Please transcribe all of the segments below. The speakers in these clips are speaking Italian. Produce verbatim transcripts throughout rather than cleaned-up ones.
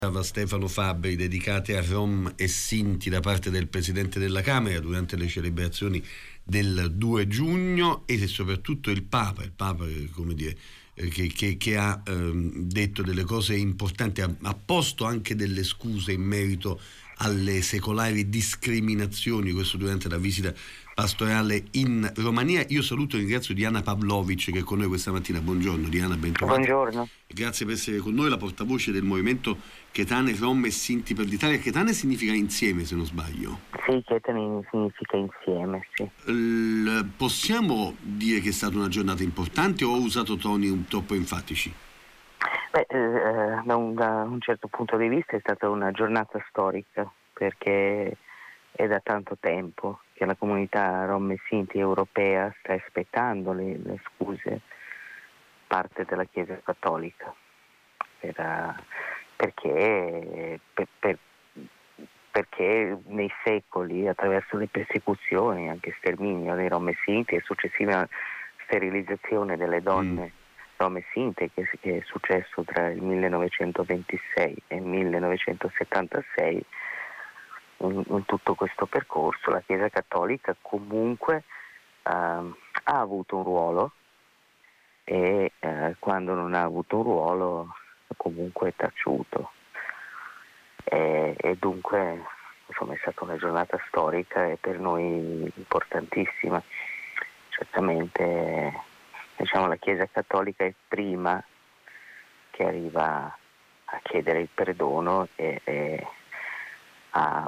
Stefano Fabbri, dedicate a Rom e Sinti da parte del Presidente della Camera durante le celebrazioni del due giugno, e soprattutto il Papa, il Papa come dire, che, che, che ha ehm, detto delle cose importanti, ha, ha posto anche delle scuse in merito alle secolari discriminazioni, questo durante la visita pastorale in Romania. Io saluto e ringrazio Diana Pavlovic che è con noi questa mattina. Buongiorno Diana, bentrovata. Buongiorno. Grazie per essere con noi, la portavoce del movimento Chetane Rom e Sinti per l'Italia. Chetane significa insieme, se non sbaglio. Sì, Chetane significa insieme, sì. L- possiamo dire che è stata una giornata importante o ho usato toni un troppo enfatici? Beh, eh, da, un, da un certo punto di vista è stata una giornata storica, perché è da tanto tempo che la comunità Rom e Sinti europea sta aspettando le, le scuse parte della Chiesa Cattolica per, uh, perché, per, per, perché nei secoli, attraverso le persecuzioni, anche sterminio dei Rom e Sinti e successiva sterilizzazione delle donne mm. Rom e Sinti, che, che è successo tra il millenovecentoventisei e il millenovecentosettantasei, in, in tutto questo percorso la Chiesa Cattolica comunque uh, ha avuto un ruolo, e eh, quando non ha avuto un ruolo comunque è taciuto, e, e dunque insomma è stata una giornata storica e per noi importantissima. Certamente, diciamo, la Chiesa Cattolica è prima che arriva a chiedere il perdono e, e a,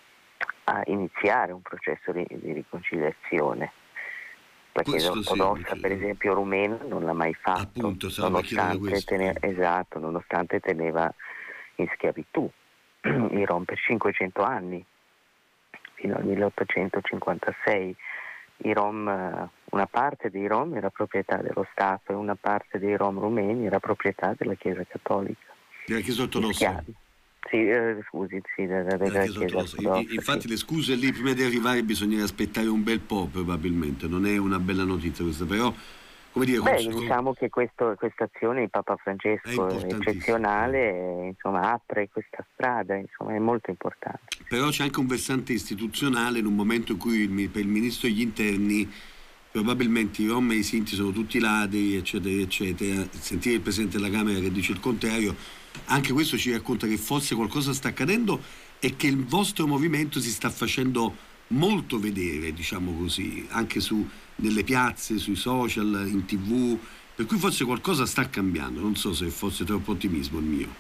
a iniziare un processo di, di riconciliazione. La Chiesa ortodossa, sì, per esempio rumena, non l'ha mai fatto, appunto, nonostante, teneva, esatto, nonostante teneva in schiavitù i Rom per cinquecento anni, fino al milleottocentocinquantasei. I Rom, una parte dei Rom era proprietà dello Stato e una parte dei Rom rumeni era proprietà della Chiesa Cattolica. Della Chiesa ortodossa? Sì, eh, scusi, sì, della, della Chiesa, Chiesa ortodossa. I, infatti sì. Le scuse lì prima di arrivare bisognerà aspettare un bel po', probabilmente. Non è una bella notizia questa, però come dire, Beh, con, diciamo che questa azione di Papa Francesco è, è eccezionale, e, insomma, apre questa strada, insomma, è molto importante. Però c'è anche un versante istituzionale, in un momento in cui il, per il Ministro degli Interni probabilmente i Rom e i Sinti sono tutti ladri, eccetera, eccetera. Sentire il Presidente della Camera che dice il contrario, anche questo ci racconta che forse qualcosa sta accadendo e che il vostro movimento si sta facendo molto vedere, diciamo così, anche su nelle piazze, sui social, in tv, per cui forse qualcosa sta cambiando. Non so se fosse troppo ottimismo il mio.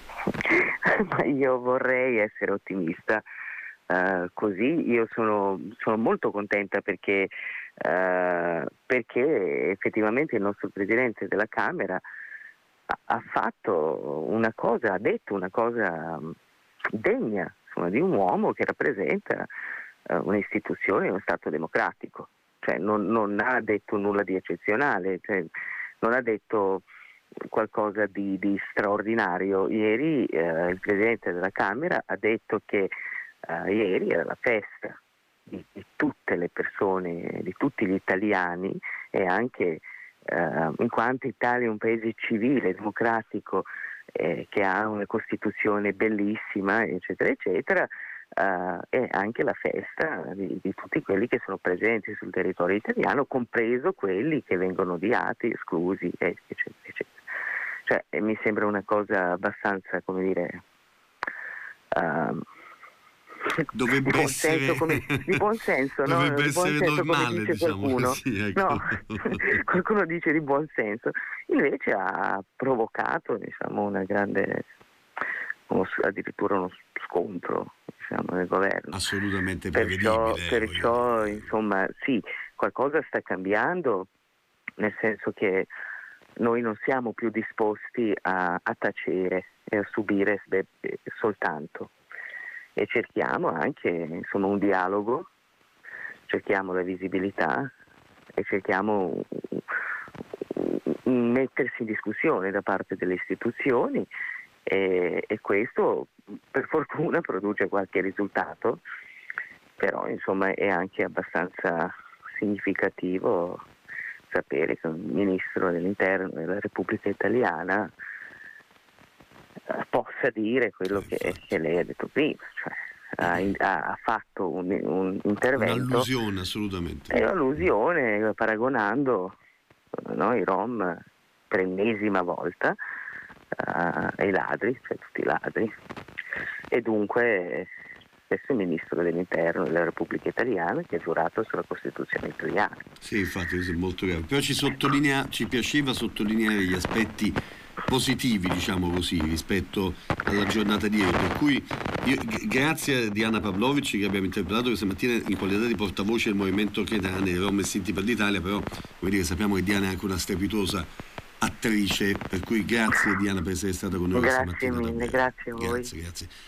Ma io vorrei essere ottimista, uh, così io sono, sono molto contenta perché, uh, perché effettivamente il nostro Presidente della Camera ha, ha fatto una cosa, ha detto una cosa degna, insomma, di un uomo che rappresenta uh, un'istituzione, uno Stato democratico. Cioè non, non ha detto nulla di eccezionale, cioè non ha detto qualcosa di, di straordinario. Ieri eh, il Presidente della Camera ha detto che eh, ieri era la festa di, di tutte le persone, di tutti gli italiani, e anche eh, in quanto Italia è un paese civile, democratico, eh, che ha una Costituzione bellissima, eccetera, eccetera, Uh, è anche la festa di, di tutti quelli che sono presenti sul territorio italiano, compreso quelli che vengono odiati, esclusi, eccetera, eccetera. Cioè, eh, mi sembra una cosa abbastanza, come dire, uh, dovrebbe di buon essere senso, come, di buon senso, dovrebbe no? Di buon essere senso, normale, come dice diciamo qualcuno. così, ecco. No, qualcuno dice di buon senso, invece ha provocato, diciamo, una grande, uno, addirittura uno scontro, diciamo, nel governo. Assolutamente perciò, prevedibile. perciò insomma, sì, qualcosa sta cambiando, nel senso che noi non siamo più disposti a, a tacere e a subire beh, soltanto, e cerchiamo anche, insomma, un dialogo, cerchiamo la visibilità e cerchiamo un mettersi in discussione da parte delle istituzioni, e, e questo per fortuna produce qualche risultato, però insomma è anche abbastanza significativo sapere che un ministro dell'interno della Repubblica Italiana possa dire quello eh, che, che lei ha detto prima, cioè ha, ha fatto un, un intervento, un'allusione assolutamente, è un'allusione paragonando no, i Rom per ennesima volta uh, ai ladri, cioè tutti i ladri, e dunque questo è il ministro dell'interno della Repubblica Italiana che ha giurato sulla Costituzione italiana. Sì, infatti questo è molto grave, però ci, sottolinea, ci piaceva sottolineare gli aspetti positivi, diciamo così, rispetto alla giornata di ieri, per cui io, g- grazie a Diana Pavlovic che abbiamo interpretato questa mattina in qualità di portavoce del movimento Chetane, Rom e Sinti per l'Italia, però come dire, sappiamo che Diana è anche una strepitosa attrice, per cui grazie Diana per essere stata con noi Grazie questa mattina. mille, davvero. grazie a voi. Grazie, grazie.